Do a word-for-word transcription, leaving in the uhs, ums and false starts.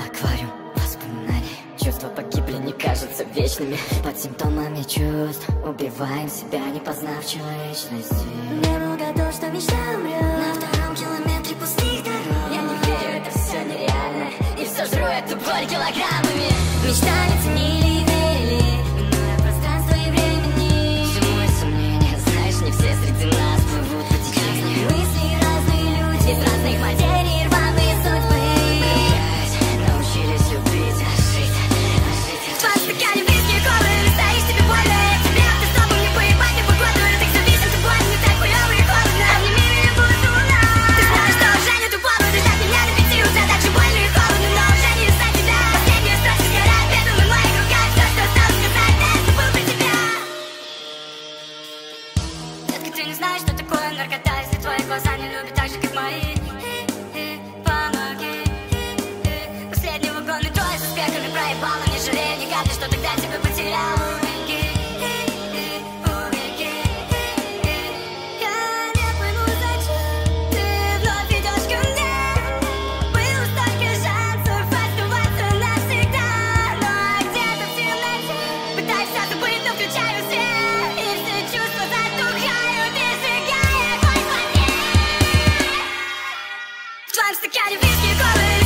аквариум воспоминаний. Чувства погибли, не кажутся вечными. Под симптомами чувств убиваем себя, не познав человечности. Не был готов, что мечта умрет на втором километре пустых дорог. Я не верю, это все нереально, и все жру эту боль килограммами. Мечта не ценили и верили, минуя пространство и времени. Всему и сомнения, знаешь, не все среди нас плывут по течению. Мысли разные люди, из разных материй, рваные судьбы. Научились любить, а жить, а жить. В твоем стакане виски и колы, стоишь тебе больно. Я тебе, ты с тобой не поебать, не погоду. Так зависим, ты больно, не так хуёво и холодно. Обними меня, будет луна. Ты знаешь, что уже не тупо, буду ждать меня на пяти утра. Так же больно и холодно, но уже не из-за тебя. Последняя строчка сгорает пеплом в моих руках. Все, что осталось сказать, да, я забыл про тебя. Детка, ты не знаешь, что такое наркота, если твои глаза не любят так же, как мои. Помоги. Последний вагон метро с успехами проебала. Не жалею ни капли, что тогда тебя потерял. Убеги, убеги. Я не пойму, зачем ты вновь идешь ко мне. Было столько шансов оставаться навсегда, но где-то в темноте пытаюсь все забыть, но включаю свет, и все чувства затухают, и сжигая огонь во мне. В твоем стакане виски и колы.